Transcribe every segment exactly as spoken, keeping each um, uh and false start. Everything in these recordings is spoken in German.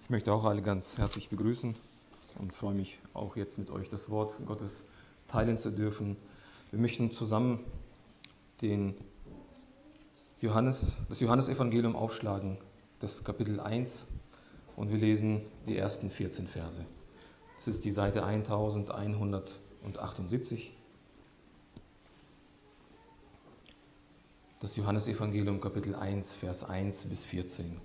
Ich möchte auch alle ganz herzlich begrüßen und freue mich auch jetzt mit euch das Wort Gottes teilen zu dürfen. Wir möchten zusammen den Johannes, das Johannesevangelium aufschlagen, das Kapitel eins, und wir lesen die ersten vierzehn Verse. Das ist die Seite elfhundertachtundsiebzig. Das Johannesevangelium Kapitel eins, Vers eins bis vierzehn.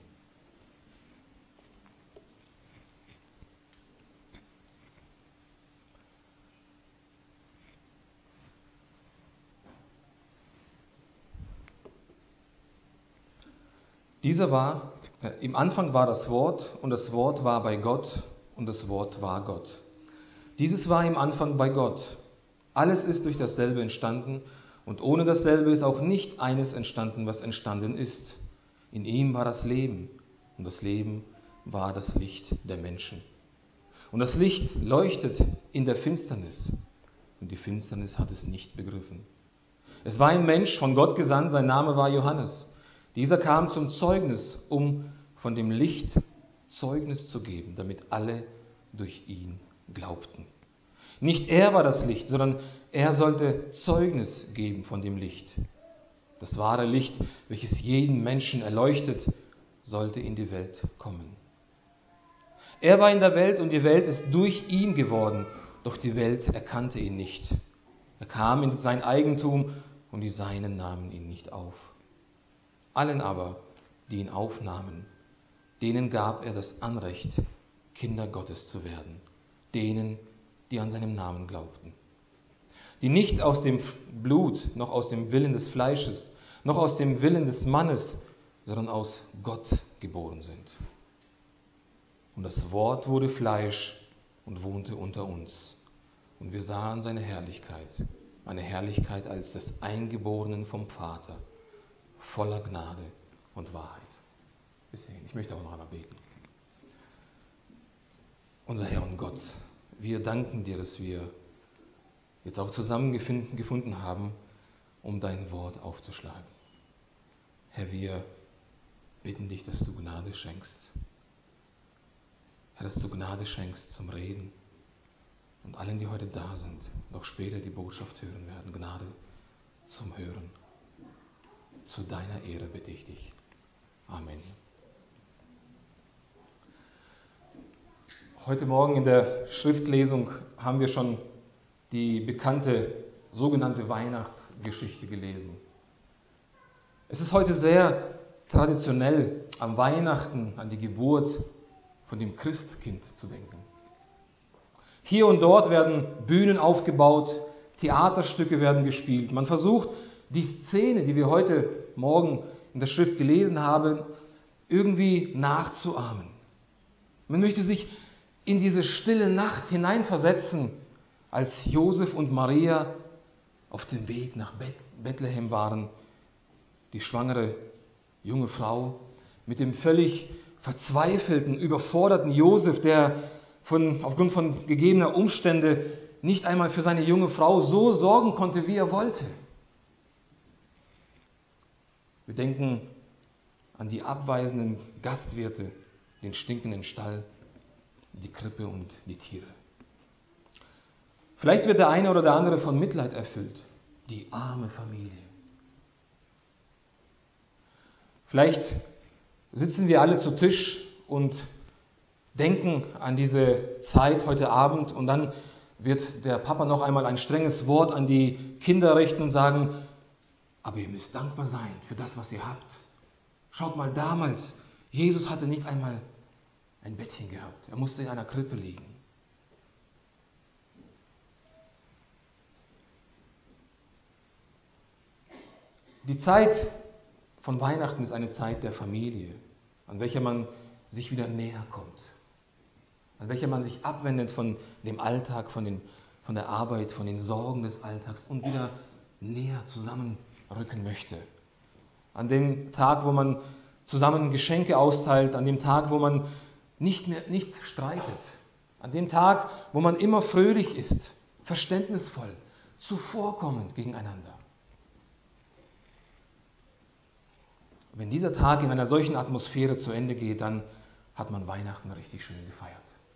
Dieser war, äh, im Anfang war das Wort, und das Wort war bei Gott, und das Wort war Gott. Dieses war im Anfang bei Gott. Alles ist durch dasselbe entstanden, und ohne dasselbe ist auch nicht eines entstanden, was entstanden ist. In ihm war das Leben, und das Leben war das Licht der Menschen. Und das Licht leuchtet in der Finsternis, und die Finsternis hat es nicht begriffen. Es war ein Mensch, von Gott gesandt, sein Name war Johannes. Dieser kam zum Zeugnis, um von dem Licht Zeugnis zu geben, damit alle durch ihn glaubten. Nicht er war das Licht, sondern er sollte Zeugnis geben von dem Licht. Das wahre Licht, welches jeden Menschen erleuchtet, sollte in die Welt kommen. Er war in der Welt, und die Welt ist durch ihn geworden, doch die Welt erkannte ihn nicht. Er kam in sein Eigentum, und die Seinen nahmen ihn nicht auf. Allen aber, die ihn aufnahmen, denen gab er das Anrecht, Kinder Gottes zu werden, denen, die an seinem Namen glaubten, die nicht aus dem Blut, noch aus dem Willen des Fleisches, noch aus dem Willen des Mannes, sondern aus Gott geboren sind. Und das Wort wurde Fleisch und wohnte unter uns, und wir sahen seine Herrlichkeit, eine Herrlichkeit als des Eingeborenen vom Vater, voller Gnade und Wahrheit. Bis hierhin. Ich möchte auch noch einmal beten. Unser Herr und Gott, wir danken dir, dass wir jetzt auch zusammengefunden haben, um dein Wort aufzuschlagen. Herr, wir bitten dich, dass du Gnade schenkst. Herr, dass du Gnade schenkst zum Reden, und allen, die heute da sind, noch später die Botschaft hören werden, Gnade zum Hören. Zu deiner Ehre bitte ich dich. Amen. Heute Morgen in der Schriftlesung haben wir schon die bekannte sogenannte Weihnachtsgeschichte gelesen. Es ist heute sehr traditionell, am Weihnachten an die Geburt von dem Christkind zu denken. Hier und dort werden Bühnen aufgebaut, Theaterstücke werden gespielt. Man versucht, die Szene, die wir heute Morgen in der Schrift gelesen haben, irgendwie nachzuahmen. Man möchte sich in diese stille Nacht hineinversetzen, als Josef und Maria auf dem Weg nach Bethlehem waren. Die schwangere junge Frau mit dem völlig verzweifelten, überforderten Josef, der von, aufgrund von gegebener Umstände nicht einmal für seine junge Frau so sorgen konnte, wie er wollte. Wir denken an die abweisenden Gastwirte, den stinkenden Stall, die Krippe und die Tiere. Vielleicht wird der eine oder der andere von Mitleid erfüllt. Die arme Familie. Vielleicht sitzen wir alle zu Tisch und denken an diese Zeit heute Abend, und dann wird der Papa noch einmal ein strenges Wort an die Kinder richten und sagen: Aber ihr müsst dankbar sein für das, was ihr habt. Schaut mal, damals, Jesus hatte nicht einmal ein Bettchen gehabt. Er musste in einer Krippe liegen. Die Zeit von Weihnachten ist eine Zeit der Familie, an welcher man sich wieder näher kommt, an welcher man sich abwendet von dem Alltag, von, den, von der Arbeit, von den Sorgen des Alltags und wieder näher zusammenrücken möchte. An dem Tag, wo man zusammen Geschenke austeilt, an dem Tag, wo man nicht mehr nicht streitet, an dem Tag, wo man immer fröhlich ist, verständnisvoll, zuvorkommend gegeneinander. Wenn dieser Tag in einer solchen Atmosphäre zu Ende geht, dann hat man Weihnachten richtig schön gefeiert.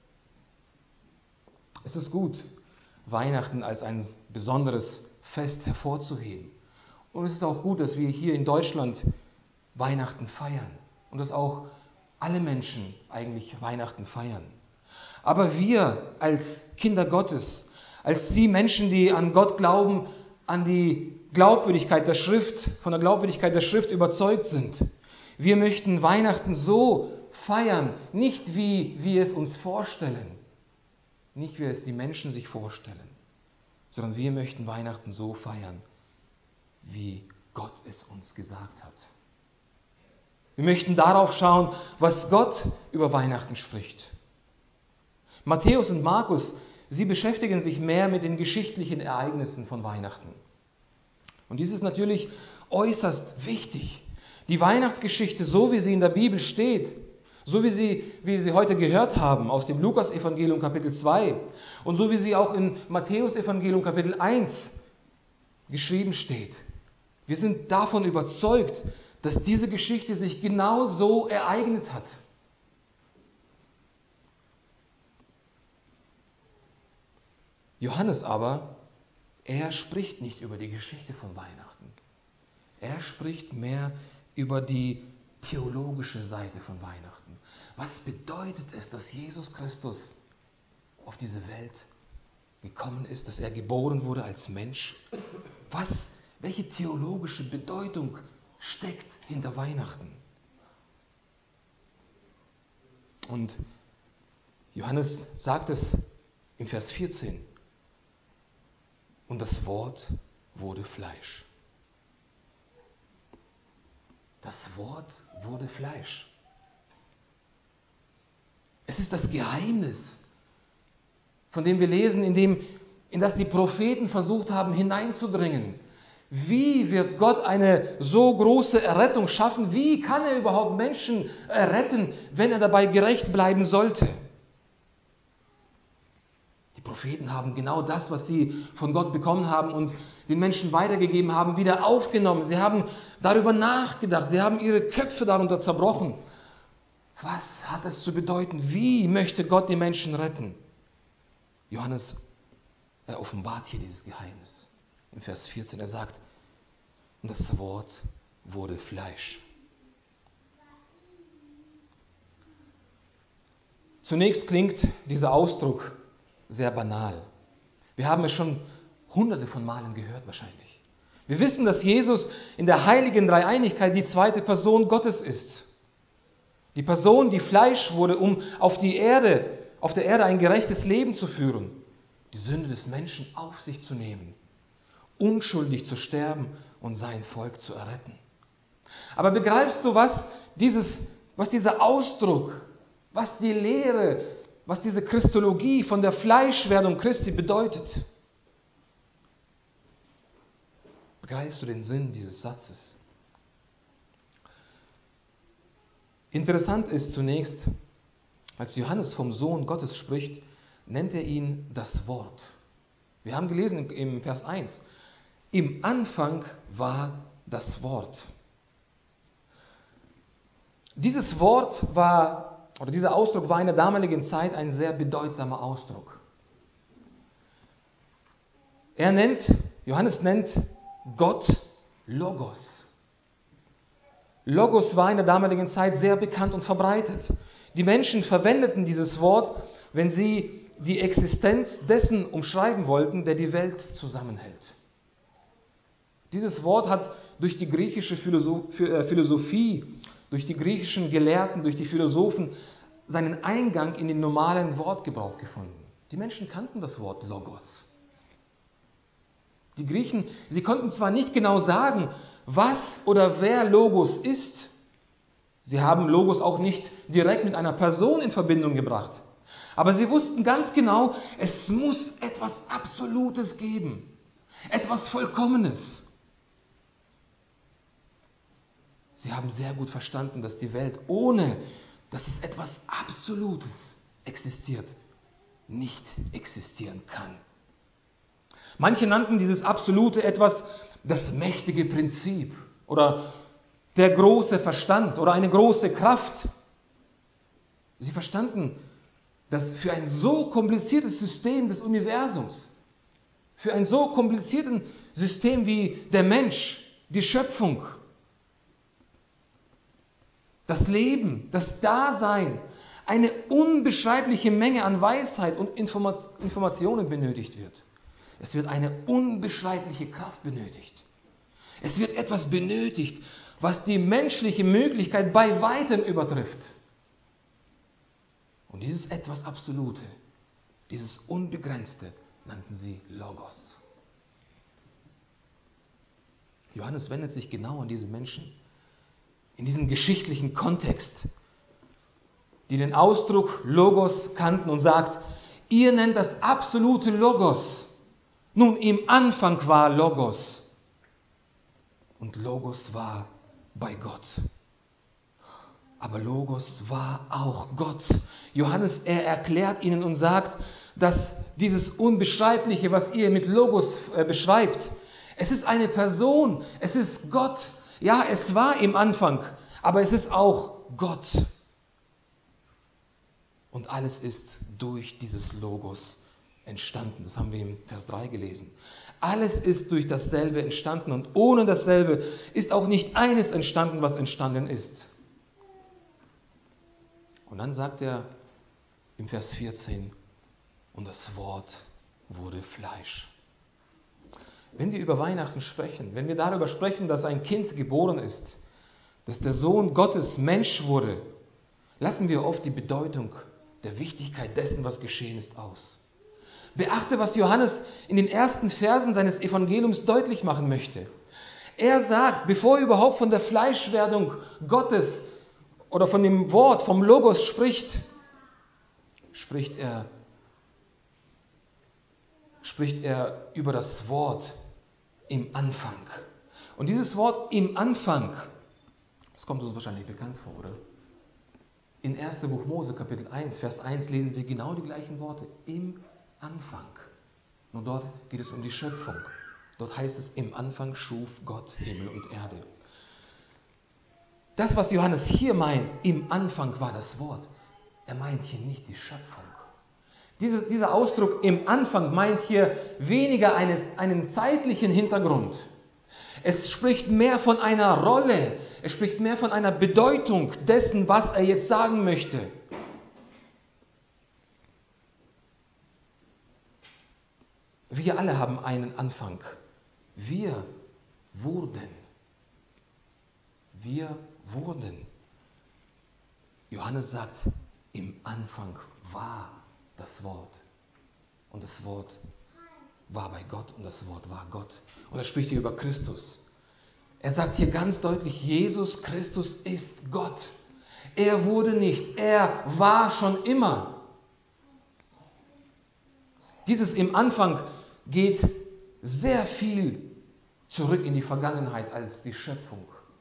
Es ist gut, Weihnachten als ein besonderes Fest hervorzuheben. Und es ist auch gut, dass wir hier in Deutschland Weihnachten feiern und dass auch alle Menschen eigentlich Weihnachten feiern. Aber wir als Kinder Gottes, als die Menschen, die an Gott glauben, an die Glaubwürdigkeit der Schrift, von der Glaubwürdigkeit der Schrift überzeugt sind, wir möchten Weihnachten so feiern, nicht wie wir es uns vorstellen, nicht wie es die Menschen sich vorstellen, sondern wir möchten Weihnachten so feiern, wie Gott es uns gesagt hat. Wir möchten darauf schauen, was Gott über Weihnachten spricht. Matthäus und Markus, sie beschäftigen sich mehr mit den geschichtlichen Ereignissen von Weihnachten. Und dies ist natürlich äußerst wichtig. Die Weihnachtsgeschichte, so wie sie in der Bibel steht, so wie sie, wie sie heute gehört haben aus dem Lukas-Evangelium Kapitel zwei und so wie sie auch im Matthäus-Evangelium Kapitel eins geschrieben steht. Wir sind davon überzeugt, dass diese Geschichte sich genau so ereignet hat. Johannes aber, er spricht nicht über die Geschichte von Weihnachten. Er spricht mehr über die theologische Seite von Weihnachten. Was bedeutet es, dass Jesus Christus auf diese Welt gekommen ist, dass er geboren wurde als Mensch? Was, welche theologische Bedeutung steckt hinter Weihnachten? Und Johannes sagt es im Vers vierzehn. Und das Wort wurde Fleisch. Das Wort wurde Fleisch. Es ist das Geheimnis, von dem wir lesen, in, dem, in das die Propheten versucht haben hineinzubringen. Wie wird Gott eine so große Errettung schaffen? Wie kann er überhaupt Menschen erretten, wenn er dabei gerecht bleiben sollte? Die Propheten haben genau das, was sie von Gott bekommen haben und den Menschen weitergegeben haben, wieder aufgenommen. Sie haben darüber nachgedacht. Sie haben ihre Köpfe darunter zerbrochen. Was hat es zu bedeuten? Wie möchte Gott die Menschen retten? Johannes, er offenbart hier dieses Geheimnis. In Vers vierzehn, er sagt, und das Wort wurde Fleisch. Zunächst klingt dieser Ausdruck sehr banal. Wir haben es schon hunderte von Malen gehört wahrscheinlich. Wir wissen, dass Jesus in der heiligen Dreieinigkeit die zweite Person Gottes ist. Die Person, die Fleisch wurde, um auf die Erde, auf der Erde ein gerechtes Leben zu führen, die Sünde des Menschen auf sich zu nehmen, unschuldig zu sterben und sein Volk zu erretten. Aber begreifst du, was, dieses, was dieser Ausdruck, was die Lehre, was diese Christologie von der Fleischwerdung Christi bedeutet? Begreifst du den Sinn dieses Satzes? Interessant ist zunächst, als Johannes vom Sohn Gottes spricht, nennt er ihn das Wort. Wir haben gelesen im Vers eins, im Anfang war das Wort. Dieses Wort war, oder dieser Ausdruck war in der damaligen Zeit ein sehr bedeutsamer Ausdruck. Er nennt, Johannes nennt Gott Logos. Logos war in der damaligen Zeit sehr bekannt und verbreitet. Die Menschen verwendeten dieses Wort, wenn sie die Existenz dessen umschreiben wollten, der die Welt zusammenhält. Dieses Wort hat durch die griechische Philosophie, durch die griechischen Gelehrten, durch die Philosophen seinen Eingang in den normalen Wortgebrauch gefunden. Die Menschen kannten das Wort Logos. Die Griechen, sie konnten zwar nicht genau sagen, was oder wer Logos ist. Sie haben Logos auch nicht direkt mit einer Person in Verbindung gebracht. Aber sie wussten ganz genau, es muss etwas Absolutes geben. Etwas Vollkommenes. Sie haben sehr gut verstanden, dass die Welt, ohne dass es etwas Absolutes existiert, nicht existieren kann. Manche nannten dieses Absolute etwas das mächtige Prinzip oder der große Verstand oder eine große Kraft. Sie verstanden, dass für ein so kompliziertes System des Universums, für ein so kompliziertes System wie der Mensch, die Schöpfung, das Leben, das Dasein, eine unbeschreibliche Menge an Weisheit und Informationen benötigt wird. Es wird eine unbeschreibliche Kraft benötigt. Es wird etwas benötigt, was die menschliche Möglichkeit bei weitem übertrifft. Und dieses etwas Absolute, dieses Unbegrenzte, nannten sie Logos. Johannes wendet sich genau an diese Menschen, in diesem geschichtlichen Kontext, die den Ausdruck Logos kannten und sagt, ihr nennt das absolute Logos. Nun, im Anfang war Logos und Logos war bei Gott. Aber Logos war auch Gott. Johannes, er erklärt ihnen und sagt, dass dieses Unbeschreibliche, was ihr mit Logos äh, beschreibt, es ist eine Person, es ist Gott. Ja, es war im Anfang, aber es ist auch Gott. Und alles ist durch dieses Logos entstanden. Das haben wir im Vers drei gelesen. Alles ist durch dasselbe entstanden und ohne dasselbe ist auch nicht eines entstanden, was entstanden ist. Und dann sagt er im Vers vierzehn, und das Wort wurde Fleisch. Wenn wir über Weihnachten sprechen, wenn wir darüber sprechen, dass ein Kind geboren ist, dass der Sohn Gottes Mensch wurde, lassen wir oft die Bedeutung der Wichtigkeit dessen, was geschehen ist, aus. Beachte, was Johannes in den ersten Versen seines Evangeliums deutlich machen möchte. Er sagt, bevor er überhaupt von der Fleischwerdung Gottes oder von dem Wort, vom Logos spricht, spricht er, spricht er über das Wort im Anfang. Und dieses Wort im Anfang, das kommt uns wahrscheinlich bekannt vor, oder? In ersten Buch Mose, Kapitel eins, Vers eins lesen wir genau die gleichen Worte. Im Anfang. Nur dort geht es um die Schöpfung. Dort heißt es, im Anfang schuf Gott Himmel und Erde. Das, was Johannes hier meint, im Anfang war das Wort, er meint hier nicht die Schöpfung. Diese, dieser Ausdruck im Anfang meint hier weniger eine, einen zeitlichen Hintergrund. Es spricht mehr von einer Rolle, es spricht mehr von einer Bedeutung dessen, was er jetzt sagen möchte. Wir alle haben einen Anfang. Wir wurden. Wir wurden. Johannes sagt, im Anfang war das Wort. Und das Wort war bei Gott und das Wort war Gott. Und er spricht hier über Christus. Er sagt hier ganz deutlich, Jesus Christus ist Gott. Er wurde nicht, er war schon immer. Dieses im Anfang geht sehr viel zurück in die Vergangenheit als die Schöpfung.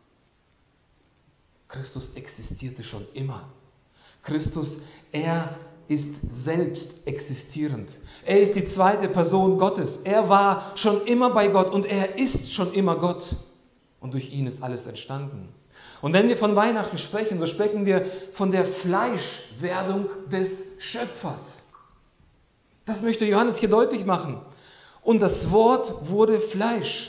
Christus existierte schon immer. Christus, er ist selbst existierend. Er ist die zweite Person Gottes. Er war schon immer bei Gott und er ist schon immer Gott. Und durch ihn ist alles entstanden. Und wenn wir von Weihnachten sprechen, so sprechen wir von der Fleischwerdung des Schöpfers. Das möchte Johannes hier deutlich machen. Und das Wort wurde Fleisch.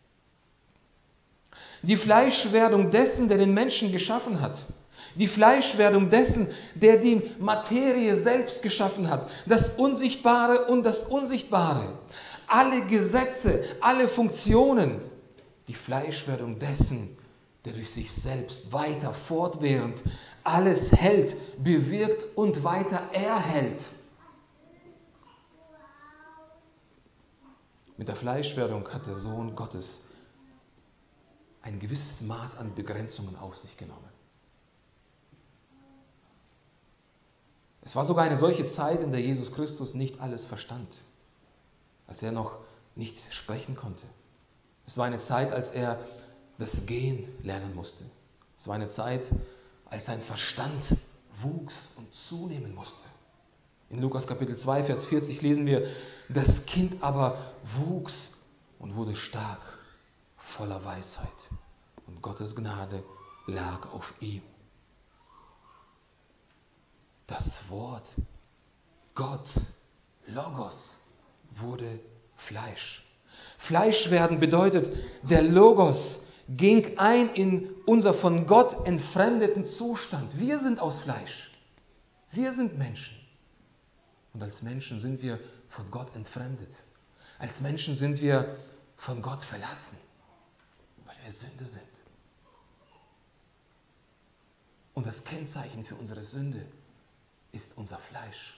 Die Fleischwerdung dessen, der den Menschen geschaffen hat. Die Fleischwerdung dessen, der die Materie selbst geschaffen hat. Das Unsichtbare und das Unsichtbare. Alle Gesetze, alle Funktionen. Die Fleischwerdung dessen, der durch sich selbst weiter fortwährend alles hält, bewirkt und weiter erhält. Mit der Fleischwerdung hat der Sohn Gottes ein gewisses Maß an Begrenzungen auf sich genommen. Es war sogar eine solche Zeit, in der Jesus Christus nicht alles verstand, als er noch nicht sprechen konnte. Es war eine Zeit, als er das Gehen lernen musste. Es war eine Zeit, als sein Verstand wuchs und zunehmen musste. In Lukas Kapitel zwei, Vers vierzig lesen wir, das Kind aber wuchs und wurde stark, voller Weisheit. Und Gottes Gnade lag auf ihm. Wort, Gott, Logos, wurde Fleisch. Fleisch werden bedeutet, der Logos ging ein in unser von Gott entfremdeten Zustand. Wir sind aus Fleisch. Wir sind Menschen. Und als Menschen sind wir von Gott entfremdet. Als Menschen sind wir von Gott verlassen, weil wir Sünde sind. Und das Kennzeichen für unsere Sünde ist unser Fleisch.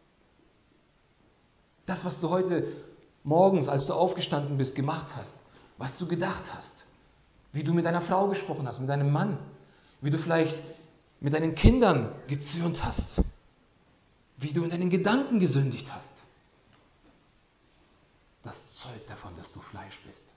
Das, was du heute morgens, als du aufgestanden bist, gemacht hast, was du gedacht hast, wie du mit deiner Frau gesprochen hast, mit deinem Mann, wie du vielleicht mit deinen Kindern gezürnt hast, wie du in deinen Gedanken gesündigt hast. Das zeugt davon, dass du Fleisch bist.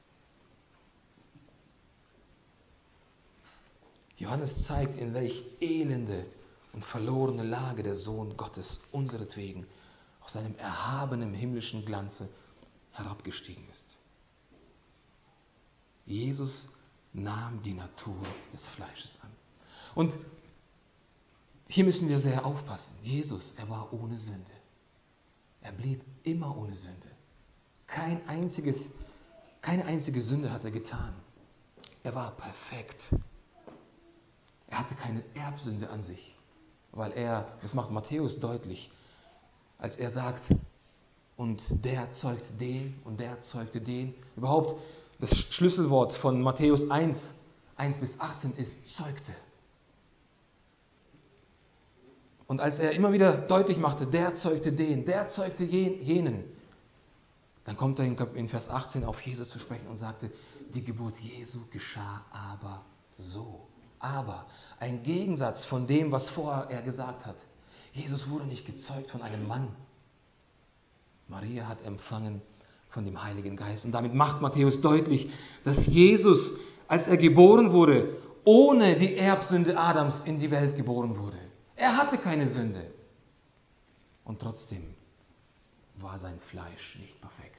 Johannes zeigt, in welch elende und verlorene Lage der Sohn Gottes unseretwegen aus seinem erhabenen himmlischen Glanze herabgestiegen ist. Jesus nahm die Natur des Fleisches an. Und hier müssen wir sehr aufpassen. Jesus, er war ohne Sünde. Er blieb immer ohne Sünde. Kein einziges, keine einzige Sünde hat er getan. Er war perfekt. Er hatte keine Erbsünde an sich, weil er, das macht Matthäus deutlich, als er sagt, und der zeugte den und der zeugte den. Überhaupt das Schlüsselwort von Matthäus eins, eins bis achtzehn ist zeugte. Und als er immer wieder deutlich machte, der zeugte den, der zeugte jenen, dann kommt er in Vers achtzehn auf Jesus zu sprechen und sagte, die Geburt Jesu geschah aber so. Aber ein Gegensatz von dem, was vorher er gesagt hat. Jesus wurde nicht gezeugt von einem Mann. Maria hat empfangen von dem Heiligen Geist. Und damit macht Matthäus deutlich, dass Jesus, als er geboren wurde, ohne die Erbsünde Adams in die Welt geboren wurde. Er hatte keine Sünde. Und trotzdem war sein Fleisch nicht perfekt.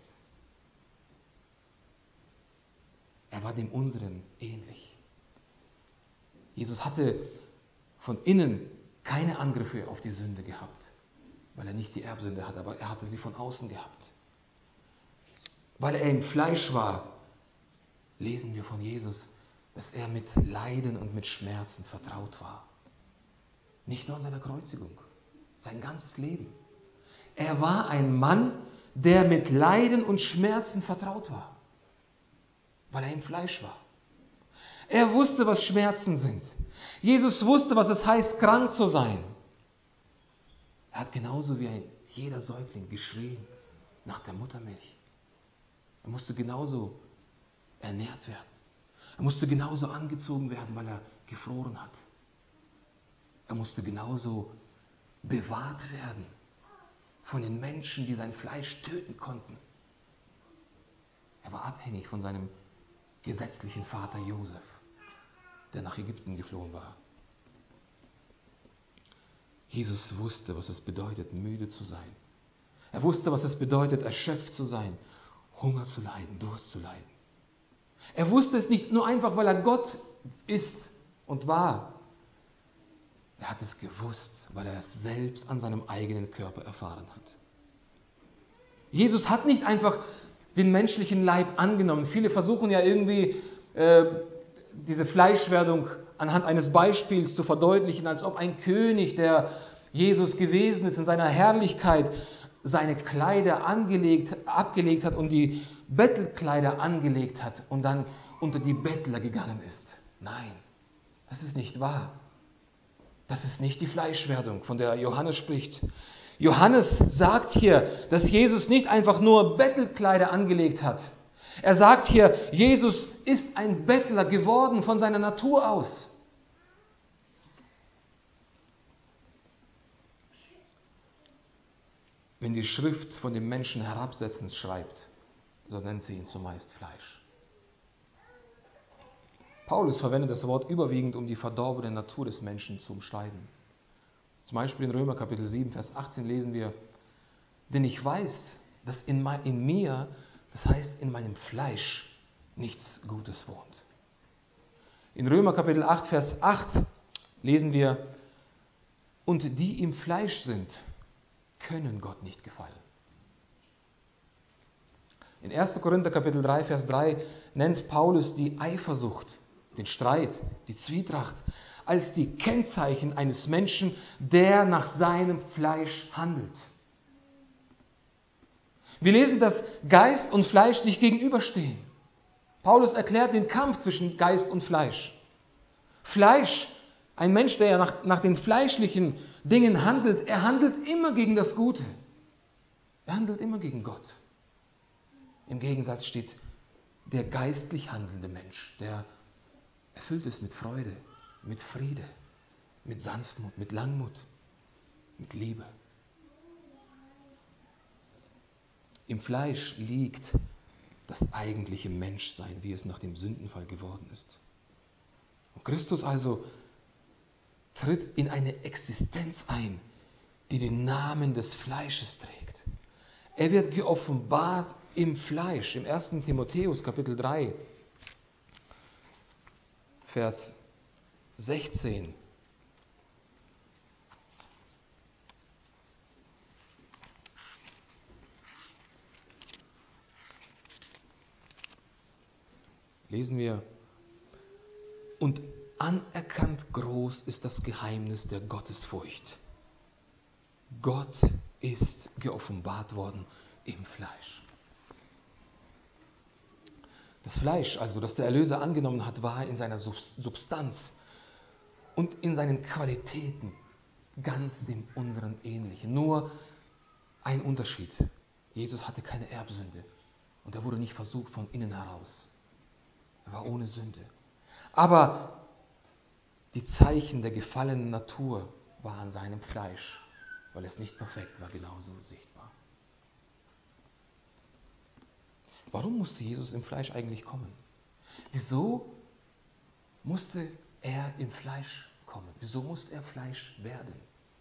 Er war dem unseren ähnlich. Jesus hatte von innen keine Angriffe auf die Sünde gehabt, weil er nicht die Erbsünde hatte, aber er hatte sie von außen gehabt. Weil er im Fleisch war, lesen wir von Jesus, dass er mit Leiden und mit Schmerzen vertraut war. Nicht nur an seiner Kreuzigung, sein ganzes Leben. Er war ein Mann, der mit Leiden und Schmerzen vertraut war, weil er im Fleisch war. Er wusste, was Schmerzen sind. Jesus wusste, was es heißt, krank zu sein. Er hat genauso wie ein, jeder Säugling geschrien nach der Muttermilch. Er musste genauso ernährt werden. Er musste genauso angezogen werden, weil er gefroren hat. Er musste genauso bewahrt werden von den Menschen, die sein Fleisch töten konnten. Er war abhängig von seinem gesetzlichen Vater Josef, der nach Ägypten geflohen war. Jesus wusste, was es bedeutet, müde zu sein. Er wusste, was es bedeutet, erschöpft zu sein, Hunger zu leiden, Durst zu leiden. Er wusste es nicht nur einfach, weil er Gott ist und war. Er hat es gewusst, weil er es selbst an seinem eigenen Körper erfahren hat. Jesus hat nicht einfach den menschlichen Leib angenommen. Viele versuchen ja irgendwie äh, diese Fleischwerdung anhand eines Beispiels zu verdeutlichen, als ob ein König, der Jesus gewesen ist, in seiner Herrlichkeit seine Kleider angelegt, abgelegt hat und die Bettelkleider angelegt hat und dann unter die Bettler gegangen ist. Nein, das ist nicht wahr. Das ist nicht die Fleischwerdung, von der Johannes spricht. Johannes sagt hier, dass Jesus nicht einfach nur Bettelkleider angelegt hat. Er sagt hier, Jesus ist ein Bettler geworden von seiner Natur aus. Wenn die Schrift von dem Menschen herabsetzend schreibt, so nennt sie ihn zumeist Fleisch. Paulus verwendet das Wort überwiegend, um die verdorbene Natur des Menschen zu umschreiben. Zum Beispiel in Römer Kapitel sieben, Vers achtzehn lesen wir, denn ich weiß, dass in, mein, in mir, das heißt in meinem Fleisch, nichts Gutes wohnt. In Römer Kapitel acht, Vers acht lesen wir, und die im Fleisch sind, können Gott nicht gefallen. In erster Korinther Kapitel drei, Vers drei nennt Paulus die Eifersucht, den Streit, die Zwietracht als die Kennzeichen eines Menschen, der nach seinem Fleisch handelt. Wir lesen, dass Geist und Fleisch sich gegenüberstehen. Paulus erklärt den Kampf zwischen Geist und Fleisch. Fleisch, ein Mensch, der ja nach, nach den fleischlichen Dingen handelt, er handelt immer gegen das Gute. Er handelt immer gegen Gott. Im Gegensatz steht der geistlich handelnde Mensch, der erfüllt ist mit Freude, mit Friede, mit Sanftmut, mit Langmut, mit Liebe. Im Fleisch liegt das eigentliche Menschsein, wie es nach dem Sündenfall geworden ist. Und Christus also tritt in eine Existenz ein, die den Namen des Fleisches trägt. Er wird geoffenbart im Fleisch. Im ersten Timotheus Kapitel drei, Vers sechzehn. Lesen wir: Und anerkannt groß ist das Geheimnis der Gottesfurcht. Gott ist geoffenbart worden im Fleisch. Das Fleisch, also das der Erlöser angenommen hat, war in seiner Substanz und in seinen Qualitäten ganz dem unseren ähnlich. Nur ein Unterschied: Jesus hatte keine Erbsünde und er wurde nicht versucht von innen heraus. Er war ohne Sünde. Aber die Zeichen der gefallenen Natur waren an seinem Fleisch, weil es nicht perfekt war, genauso sichtbar. Warum musste Jesus im Fleisch eigentlich kommen? Wieso musste er im Fleisch kommen? Wieso musste er Fleisch werden?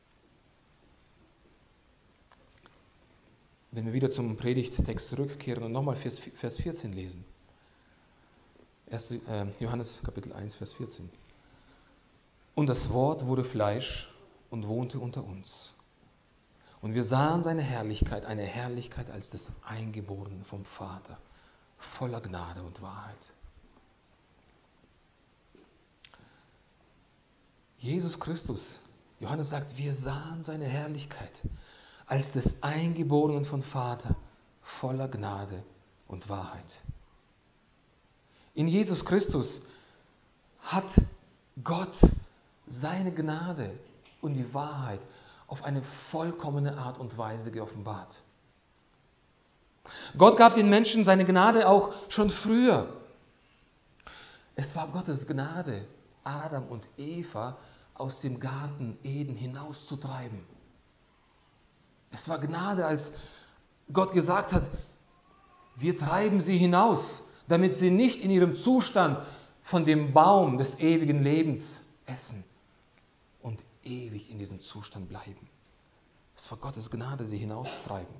Wenn wir wieder zum Predigttext zurückkehren und nochmal Vers vierzehn lesen. Johannes Kapitel eins, Vers vierzehn. Und das Wort wurde Fleisch und wohnte unter uns. Und wir sahen seine Herrlichkeit, eine Herrlichkeit als des Eingeborenen vom Vater, voller Gnade und Wahrheit. Jesus Christus, Johannes sagt, wir sahen seine Herrlichkeit als des Eingeborenen vom Vater, voller Gnade und Wahrheit. In Jesus Christus hat Gott seine Gnade und die Wahrheit auf eine vollkommene Art und Weise geoffenbart. Gott gab den Menschen seine Gnade auch schon früher. Es war Gottes Gnade, Adam und Eva aus dem Garten Eden hinauszutreiben. Es war Gnade, als Gott gesagt hat, wir treiben sie hinaus, damit sie nicht in ihrem Zustand von dem Baum des ewigen Lebens essen und ewig in diesem Zustand bleiben. Es war Gottes Gnade, sie hinauszutreiben.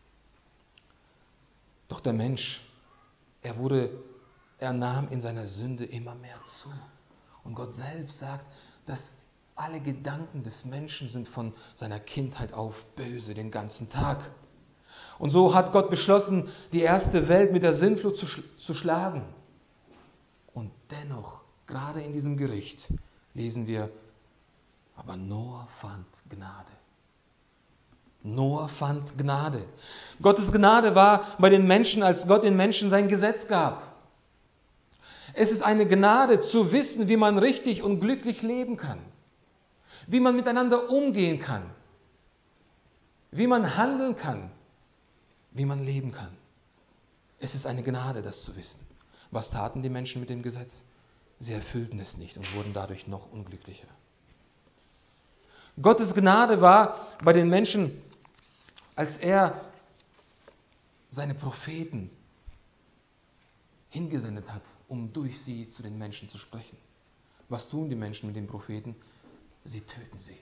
Doch der Mensch, er wurde, er nahm in seiner Sünde immer mehr zu. Und Gott selbst sagt, dass alle Gedanken des Menschen sind von seiner Kindheit auf böse den ganzen Tag. Und so hat Gott beschlossen, die erste Welt mit der Sintflut zu, zu schlagen. Und dennoch, gerade in diesem Gericht, lesen wir, aber Noah fand Gnade. Noah fand Gnade. Gottes Gnade war bei den Menschen, als Gott den Menschen sein Gesetz gab. Es ist eine Gnade zu wissen, wie man richtig und glücklich leben kann. Wie man miteinander umgehen kann. Wie man handeln kann. Wie man leben kann. Es ist eine Gnade, das zu wissen. Was taten die Menschen mit dem Gesetz? Sie erfüllten es nicht und wurden dadurch noch unglücklicher. Gottes Gnade war bei den Menschen, als er seine Propheten hingesendet hat, um durch sie zu den Menschen zu sprechen. Was tun die Menschen mit den Propheten? Sie töten sie.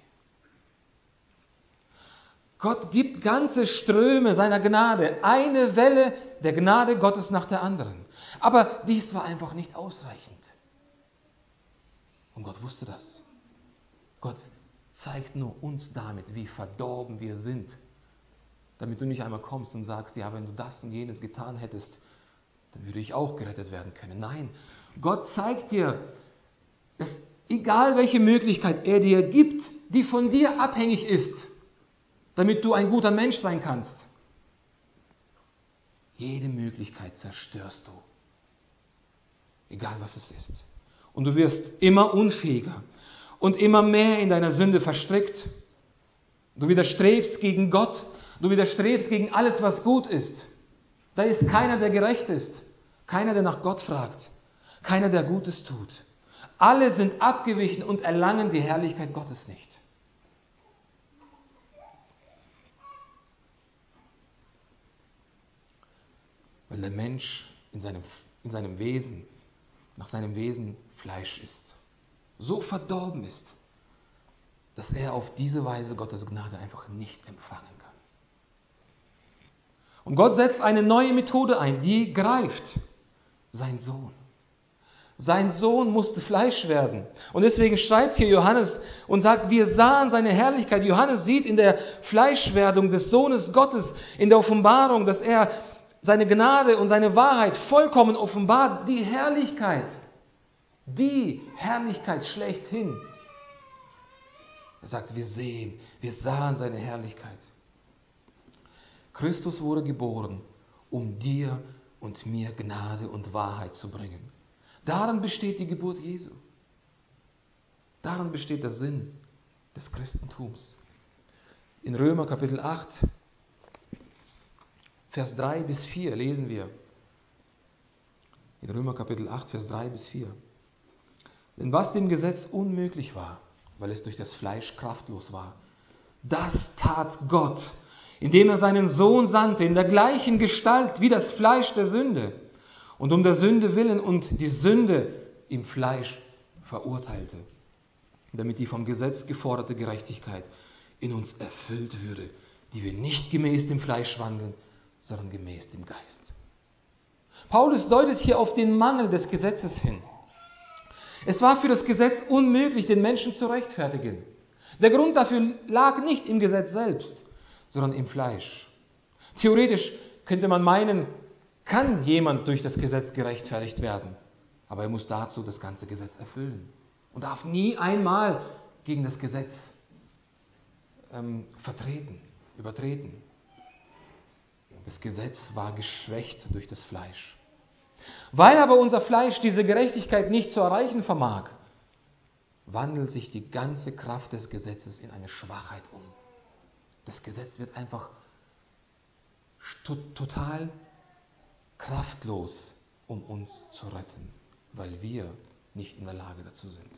Gott gibt ganze Ströme seiner Gnade, eine Welle der Gnade Gottes nach der anderen. Aber dies war einfach nicht ausreichend. Und Gott wusste das. Gott zeigt nur uns damit, wie verdorben wir sind. Damit du nicht einmal kommst und sagst, ja, wenn du das und jenes getan hättest, dann würde ich auch gerettet werden können. Nein, Gott zeigt dir, dass egal welche Möglichkeit er dir gibt, die von dir abhängig ist, damit du ein guter Mensch sein kannst, jede Möglichkeit zerstörst du. Egal was es ist. Und du wirst immer unfähiger und immer mehr in deiner Sünde verstrickt. Du widerstrebst gegen Gott. Du widerstrebst gegen alles, was gut ist. Da ist keiner, der gerecht ist. Keiner, der nach Gott fragt. Keiner, der Gutes tut. Alle sind abgewichen und erlangen die Herrlichkeit Gottes nicht. Weil der Mensch in seinem, in seinem Wesen, nach seinem Wesen Fleisch ist. So verdorben ist, dass er auf diese Weise Gottes Gnade einfach nicht empfangen kann. Und Gott setzt eine neue Methode ein, die greift. Sein Sohn. Sein Sohn musste Fleisch werden. Und deswegen schreibt hier Johannes und sagt, wir sahen seine Herrlichkeit. Johannes sieht in der Fleischwerdung des Sohnes Gottes, in der Offenbarung, dass er seine Gnade und seine Wahrheit vollkommen offenbart, die Herrlichkeit. Die Herrlichkeit schlechthin. Er sagt, wir sehen, wir sahen seine Herrlichkeit. Christus wurde geboren, um dir und mir Gnade und Wahrheit zu bringen. Darin besteht die Geburt Jesu. Darin besteht der Sinn des Christentums. In Römer Kapitel acht, Vers drei bis vier lesen wir. In Römer Kapitel acht, Vers drei bis vier. Denn was dem Gesetz unmöglich war, weil es durch das Fleisch kraftlos war, das tat Gott, indem er seinen Sohn sandte, in der gleichen Gestalt wie das Fleisch der Sünde, und um der Sünde willen und die Sünde im Fleisch verurteilte, damit die vom Gesetz geforderte Gerechtigkeit in uns erfüllt würde, die wir nicht gemäß dem Fleisch wandeln, sondern gemäß dem Geist. Paulus deutet hier auf den Mangel des Gesetzes hin. Es war für das Gesetz unmöglich, den Menschen zu rechtfertigen. Der Grund dafür lag nicht im Gesetz selbst, sondern im Fleisch. Theoretisch könnte man meinen, kann jemand durch das Gesetz gerechtfertigt werden, aber er muss dazu das ganze Gesetz erfüllen und darf nie einmal gegen das Gesetz ähm, vertreten, übertreten. Das Gesetz war geschwächt durch das Fleisch. Weil aber unser Fleisch diese Gerechtigkeit nicht zu erreichen vermag, wandelt sich die ganze Kraft des Gesetzes in eine Schwachheit um. Das Gesetz wird einfach total kraftlos, um uns zu retten, weil wir nicht in der Lage dazu sind.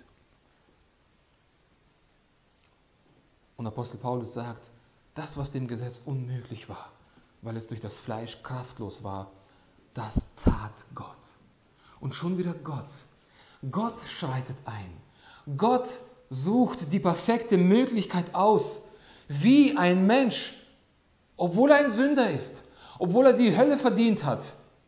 Und Apostel Paulus sagt, das, was dem Gesetz unmöglich war, weil es durch das Fleisch kraftlos war, das tat Gott. Und schon wieder Gott. Gott schreitet ein. Gott sucht die perfekte Möglichkeit aus, wie ein Mensch, obwohl er ein Sünder ist, obwohl er die Hölle verdient hat,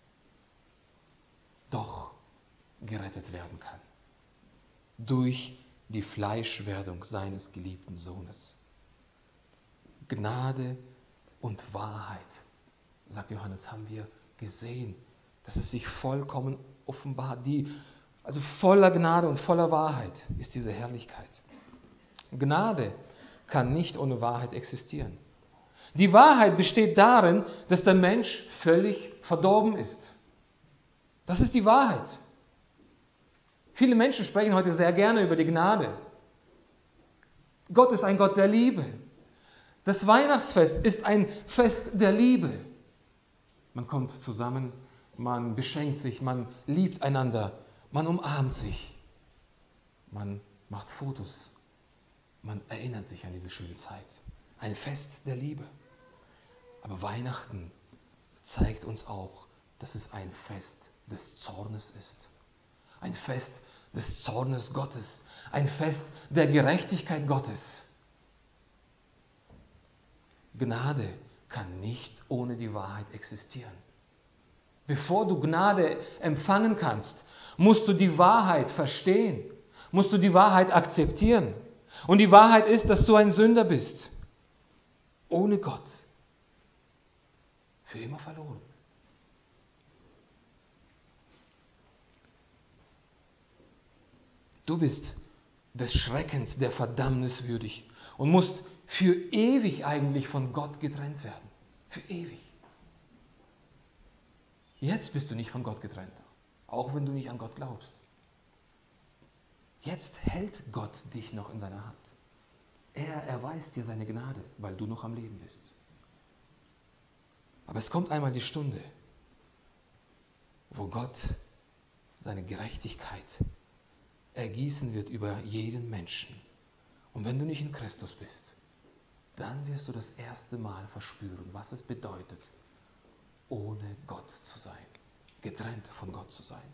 doch gerettet werden kann. Durch die Fleischwerdung seines geliebten Sohnes. Gnade und Wahrheit, sagt Johannes, haben wir gesehen, dass es sich vollkommen offenbart. Die, also voller Gnade und voller Wahrheit ist diese Herrlichkeit. Gnade kann nicht ohne Wahrheit existieren. Die Wahrheit besteht darin, dass der Mensch völlig verdorben ist. Das ist die Wahrheit. Viele Menschen sprechen heute sehr gerne über die Gnade. Gott ist ein Gott der Liebe. Das Weihnachtsfest ist ein Fest der Liebe. Man kommt zusammen, man beschenkt sich, man liebt einander, man umarmt sich, man macht Fotos, man erinnert sich an diese schöne Zeit. Ein Fest der Liebe. Aber Weihnachten zeigt uns auch, dass es ein Fest des Zornes ist. Ein Fest des Zornes Gottes. Ein Fest der Gerechtigkeit Gottes. Gnade kann nicht ohne die Wahrheit existieren. Bevor du Gnade empfangen kannst, musst du die Wahrheit verstehen, musst du die Wahrheit akzeptieren. Und die Wahrheit ist, dass du ein Sünder bist. Ohne Gott. Für immer verloren. Du bist des Schreckens, der Verdammnis würdig und musst für ewig eigentlich von Gott getrennt werden. Für ewig. Jetzt bist du nicht von Gott getrennt, auch wenn du nicht an Gott glaubst. Jetzt hält Gott dich noch in seiner Hand. Er erweist dir seine Gnade, weil du noch am Leben bist. Aber es kommt einmal die Stunde, wo Gott seine Gerechtigkeit ergießen wird über jeden Menschen. Und wenn du nicht in Christus bist, dann wirst du das erste Mal verspüren, was es bedeutet, ohne Gott zu sein, getrennt von Gott zu sein.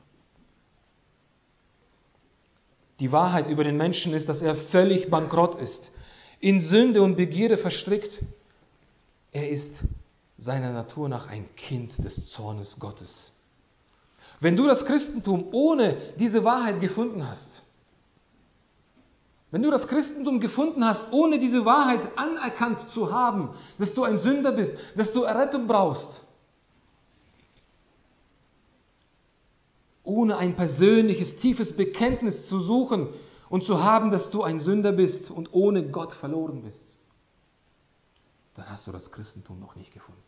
Die Wahrheit über den Menschen ist, dass er völlig bankrott ist, in Sünde und Begierde verstrickt. Er ist seiner Natur nach ein Kind des Zornes Gottes. Wenn du das Christentum ohne diese Wahrheit gefunden hast, wenn du das Christentum gefunden hast, ohne diese Wahrheit anerkannt zu haben, dass du ein Sünder bist, dass du Errettung brauchst, ohne ein persönliches, tiefes Bekenntnis zu suchen und zu haben, dass du ein Sünder bist und ohne Gott verloren bist, dann hast du das Christentum noch nicht gefunden.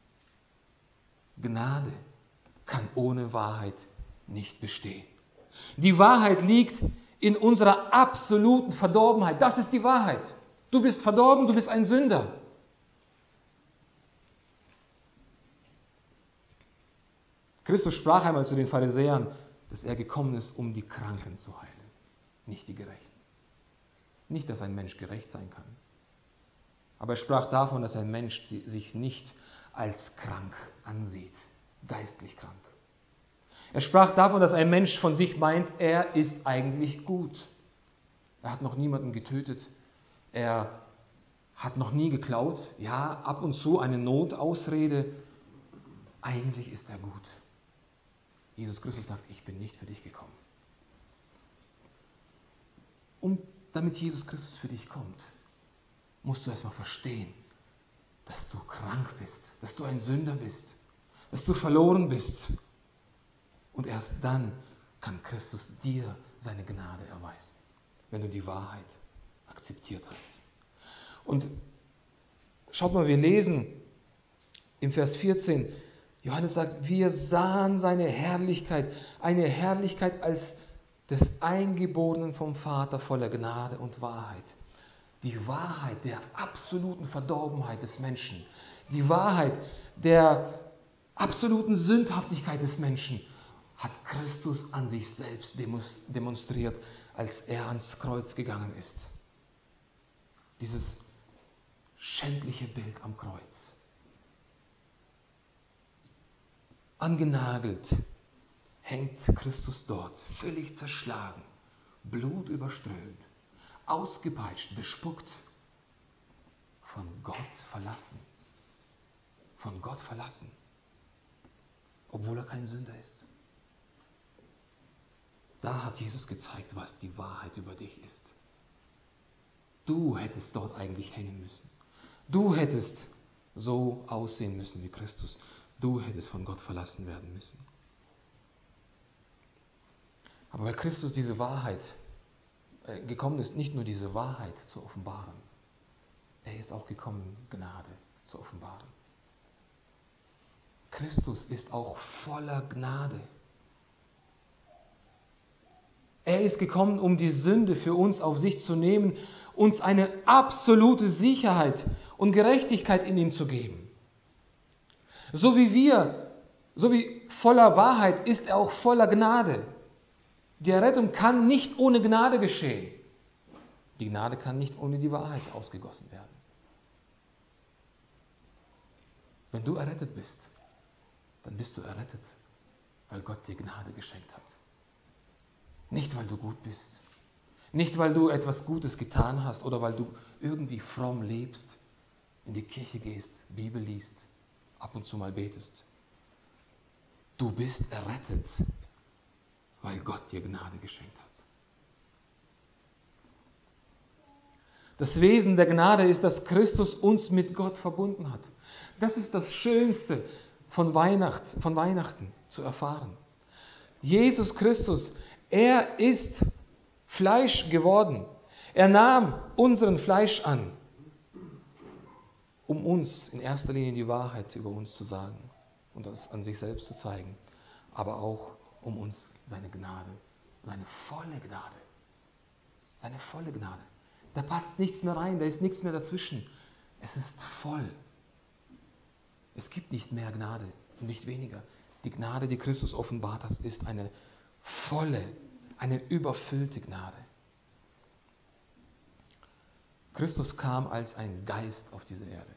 Gnade kann ohne Wahrheit nicht bestehen. Die Wahrheit liegt in unserer absoluten Verdorbenheit. Das ist die Wahrheit. Du bist verdorben, du bist ein Sünder. Christus sprach einmal zu den Pharisäern, dass er gekommen ist, um die Kranken zu heilen, nicht die Gerechten. Nicht, dass ein Mensch gerecht sein kann. Aber er sprach davon, dass ein Mensch sich nicht als krank ansieht, geistlich krank. Er sprach davon, dass ein Mensch von sich meint, er ist eigentlich gut. Er hat noch niemanden getötet. Er hat noch nie geklaut. Ja, ab und zu eine Notausrede. Eigentlich ist er gut. Jesus Christus sagt, ich bin nicht für dich gekommen. Und damit Jesus Christus für dich kommt, musst du erstmal verstehen, dass du krank bist, dass du ein Sünder bist, dass du verloren bist. Und erst dann kann Christus dir seine Gnade erweisen, wenn du die Wahrheit akzeptiert hast. Und schaut mal, wir lesen im Vers vierzehn, Johannes sagt, wir sahen seine Herrlichkeit, eine Herrlichkeit als des Eingeborenen vom Vater voller Gnade und Wahrheit. Die Wahrheit der absoluten Verdorbenheit des Menschen, die Wahrheit der absoluten Sündhaftigkeit des Menschen hat Christus an sich selbst demonstriert, als er ans Kreuz gegangen ist. Dieses schändliche Bild am Kreuz. Angenagelt hängt Christus dort, völlig zerschlagen, blutüberströmt, ausgepeitscht, bespuckt, von Gott verlassen. Von Gott verlassen, obwohl er kein Sünder ist. Da hat Jesus gezeigt, was die Wahrheit über dich ist. Du hättest dort eigentlich hängen müssen. Du hättest so aussehen müssen wie Christus. Du hättest von Gott verlassen werden müssen. Aber weil Christus diese Wahrheit äh, gekommen ist, nicht nur diese Wahrheit zu offenbaren, er ist auch gekommen, Gnade zu offenbaren. Christus ist auch voller Gnade. Er ist gekommen, um die Sünde für uns auf sich zu nehmen, uns eine absolute Sicherheit und Gerechtigkeit in ihm zu geben. So wie wir, so wie voller Wahrheit ist er auch voller Gnade. Die Errettung kann nicht ohne Gnade geschehen. Die Gnade kann nicht ohne die Wahrheit ausgegossen werden. Wenn du errettet bist, dann bist du errettet, weil Gott dir Gnade geschenkt hat. Nicht, weil du gut bist. Nicht, weil du etwas Gutes getan hast oder weil du irgendwie fromm lebst, in die Kirche gehst, Bibel liest, ab und zu mal betest. Du bist errettet, weil Gott dir Gnade geschenkt hat. Das Wesen der Gnade ist, dass Christus uns mit Gott verbunden hat. Das ist das Schönste von Weihnacht, von Weihnachten zu erfahren. Jesus Christus, er ist Fleisch geworden. Er nahm unseren Fleisch an, um uns in erster Linie die Wahrheit über uns zu sagen und das an sich selbst zu zeigen, aber auch um uns seine Gnade, seine volle Gnade, seine volle Gnade. Da passt nichts mehr rein, da ist nichts mehr dazwischen. Es ist voll. Es gibt nicht mehr Gnade und nicht weniger. Die Gnade, die Christus offenbart hat, ist eine volle, eine überfüllte Gnade. Christus kam als ein Geist auf diese Erde.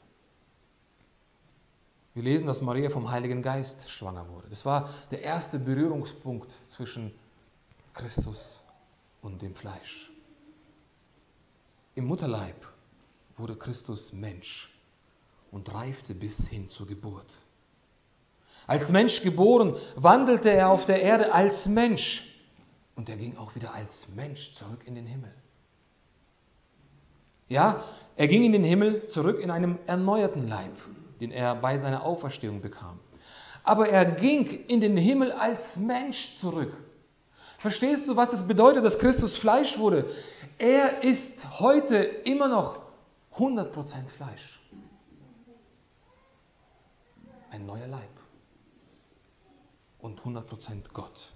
Wir lesen, dass Maria vom Heiligen Geist schwanger wurde. Das war der erste Berührungspunkt zwischen Christus und dem Fleisch. Im Mutterleib wurde Christus Mensch und reifte bis hin zur Geburt. Als Mensch geboren, wandelte er auf der Erde als Mensch und er ging auch wieder als Mensch zurück in den Himmel. Ja, er ging in den Himmel zurück in einem erneuerten Leib, den er bei seiner Auferstehung bekam. Aber er ging in den Himmel als Mensch zurück. Verstehst du, was es bedeutet, dass Christus Fleisch wurde? Er ist heute immer noch hundert Prozent Fleisch. Ein neuer Leib. Und hundert Prozent Gott.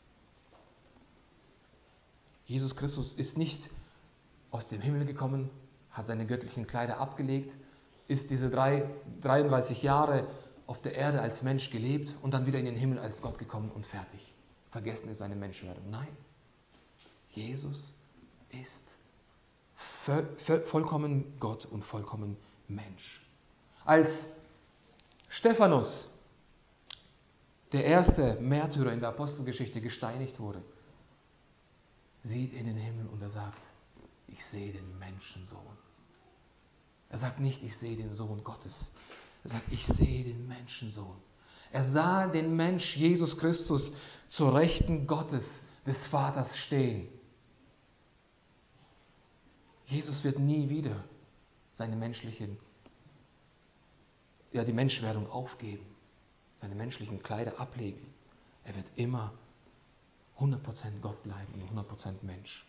Jesus Christus ist nicht aus dem Himmel gekommen, hat seine göttlichen Kleider abgelegt, ist diese drei, dreiunddreißig Jahre auf der Erde als Mensch gelebt und dann wieder in den Himmel als Gott gekommen und fertig. Vergessen ist seine Menschwerdung. Nein, Jesus ist voll, voll, vollkommen Gott und vollkommen Mensch. Als Stephanus, der erste Märtyrer in der Apostelgeschichte, gesteinigt wurde, sieht in den Himmel und er sagt, ich sehe den Menschensohn. Er sagt nicht, ich sehe den Sohn Gottes. Er sagt, ich sehe den Menschensohn. Er sah den Mensch Jesus Christus zur Rechten Gottes, des Vaters stehen. Jesus wird nie wieder seine menschlichen, ja, die Menschwerdung aufgeben, seine menschlichen Kleider ablegen. Er wird immer hundert Prozent Gott bleiben und hundert Prozent Mensch.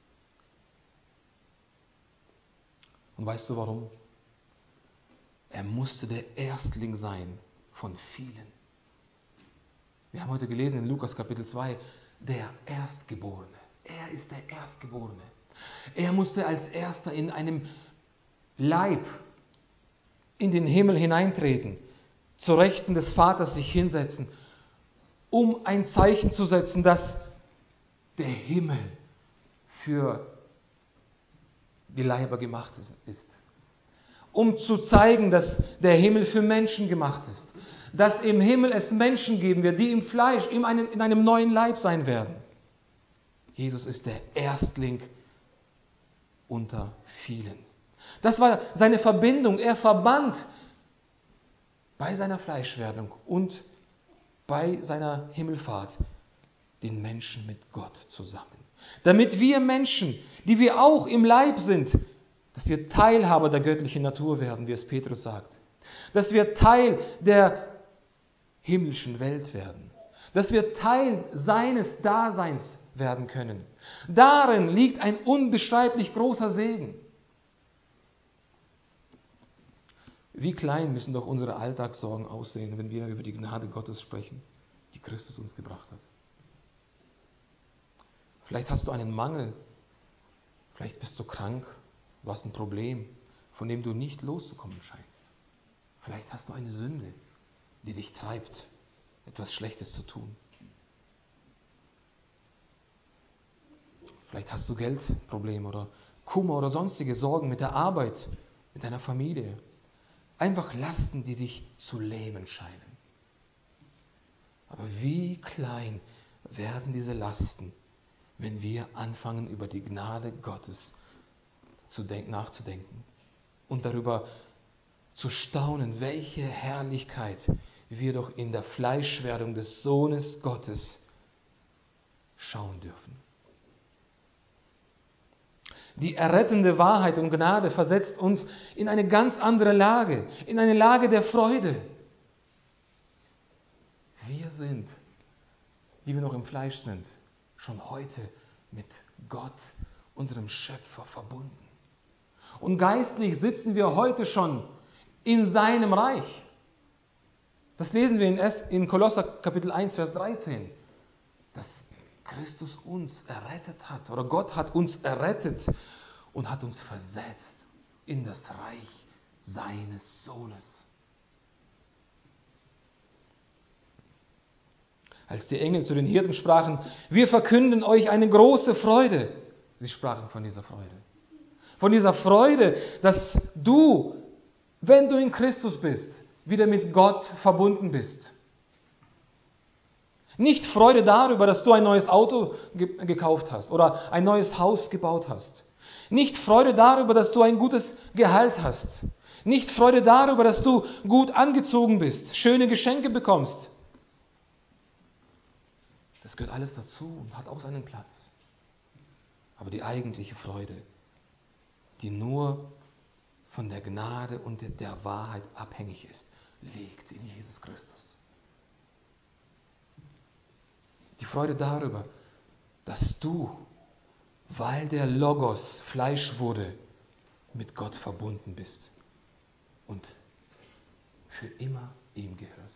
Und weißt du warum? Er musste der Erstling sein von vielen. Wir haben heute gelesen in Lukas Kapitel zwei, der Erstgeborene. Er ist der Erstgeborene. Er musste als Erster in einem Leib in den Himmel hineintreten, zur Rechten des Vaters sich hinsetzen, um ein Zeichen zu setzen, dass der Himmel für die Leiber gemacht ist. Um zu zeigen, dass der Himmel für Menschen gemacht ist. Dass im Himmel es Menschen geben wird, die im Fleisch, in einem, in einem neuen Leib sein werden. Jesus ist der Erstling unter vielen. Das war seine Verbindung. Er verband bei seiner Fleischwerdung und bei seiner Himmelfahrt den Menschen mit Gott zusammen. Damit wir Menschen, die wir auch im Leib sind, dass wir Teilhaber der göttlichen Natur werden, wie es Petrus sagt. Dass wir Teil der himmlischen Welt werden. Dass wir Teil seines Daseins werden können. Darin liegt ein unbeschreiblich großer Segen. Wie klein müssen doch unsere Alltagssorgen aussehen, wenn wir über die Gnade Gottes sprechen, die Christus uns gebracht hat. Vielleicht hast du einen Mangel, vielleicht bist du krank, du hast ein Problem, von dem du nicht loszukommen scheinst. Vielleicht hast du eine Sünde, die dich treibt, etwas Schlechtes zu tun. Vielleicht hast du Geldprobleme oder Kummer oder sonstige Sorgen mit der Arbeit, mit deiner Familie. Einfach Lasten, die dich zu lähmen scheinen. Aber wie klein werden diese Lasten, wenn wir anfangen, über die Gnade Gottes zu denken, nachzudenken und darüber zu staunen, welche Herrlichkeit wir doch in der Fleischwerdung des Sohnes Gottes schauen dürfen. Die errettende Wahrheit und Gnade versetzt uns in eine ganz andere Lage, in eine Lage der Freude. Wir sind, die wir noch im Fleisch sind, schon heute mit Gott, unserem Schöpfer, verbunden. Und geistlich sitzen wir heute schon in seinem Reich. Das lesen wir in, in Kolosser Kapitel eins, Vers dreizehn. Dass Christus uns errettet hat, oder Gott hat uns errettet und hat uns versetzt in das Reich seines Sohnes. Als die Engel zu den Hirten sprachen, wir verkünden euch eine große Freude. Sie sprachen von dieser Freude. Von dieser Freude, dass du, wenn du in Christus bist, wieder mit Gott verbunden bist. Nicht Freude darüber, dass du ein neues Auto ge- gekauft hast oder ein neues Haus gebaut hast. Nicht Freude darüber, dass du ein gutes Gehalt hast. Nicht Freude darüber, dass du gut angezogen bist, schöne Geschenke bekommst. Das gehört alles dazu und hat auch seinen Platz. Aber die eigentliche Freude, die nur von der Gnade und der Wahrheit abhängig ist, liegt in Jesus Christus. Die Freude darüber, dass du, weil der Logos Fleisch wurde, mit Gott verbunden bist und für immer ihm gehörst.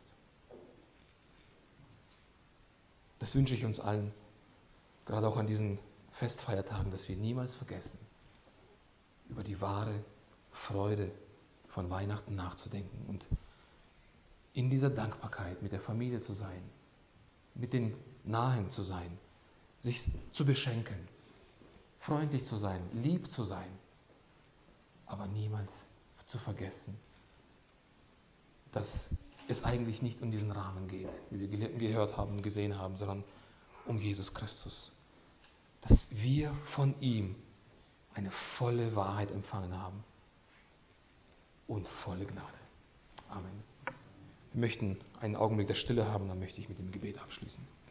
Das wünsche ich uns allen, gerade auch an diesen Festfeiertagen, dass wir niemals vergessen, über die wahre Freude von Weihnachten nachzudenken und in dieser Dankbarkeit mit der Familie zu sein, mit den Nahen zu sein, sich zu beschenken, freundlich zu sein, lieb zu sein, aber niemals zu vergessen, dass es eigentlich nicht um diesen Rahmen geht, wie wir gehört haben und gesehen haben, sondern um Jesus Christus. Dass wir von ihm eine volle Wahrheit empfangen haben und volle Gnade. Amen. Wir möchten einen Augenblick der Stille haben, dann möchte ich mit dem Gebet abschließen.